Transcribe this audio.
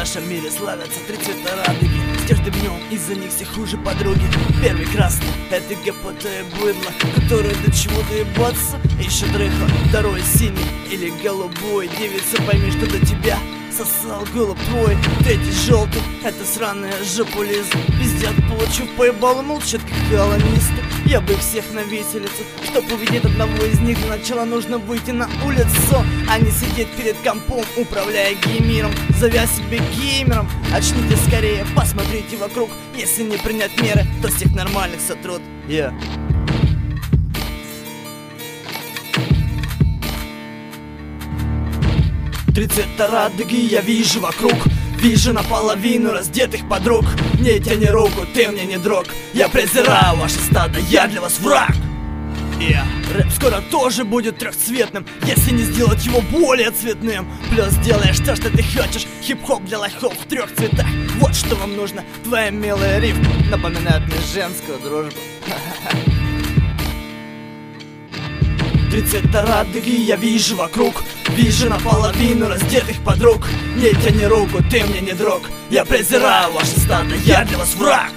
нашем мире славятся три цвета радуги. С каждым днем из-за них все хуже подруги. Первый красный — это гопотое быдло, которое до чего доебаться еще дрыхло. Второй синий или голубой, девица, пойми, что до тебя сосал голубь твой. Третий желтый — это сраная жопулизм. Пиздят, получив поебало, молчат как колонисты. Я бы их всех на виселицу. Чтоб увидеть одного из них, для начала нужно выйти на улицу, а не сидеть перед компом, управляя геймером, зовя себя геймером. Очнитесь скорее, посмотрите вокруг. Если не принять меры, то всех нормальных сотрут. Три цвета радуги я вижу вокруг. Вижу наполовину раздетых подруг. Не тяни руку, ты мне не друг. Я презираю ваше стадо, я для вас враг. Рэп скоро тоже будет трехцветным, если не сделать его более цветным. Плюс делаешь то, что ты хочешь. Хип-хоп для лохов в трех цветах. Вот что вам нужно, твоя милая рифма напоминает мне женскую дружбу. Три цвета радуги я вижу вокруг. Вижу наполовину раздетых подруг. Не тяни руку, ты мне не друг. Я презираю ваше стадо, я для вас враг.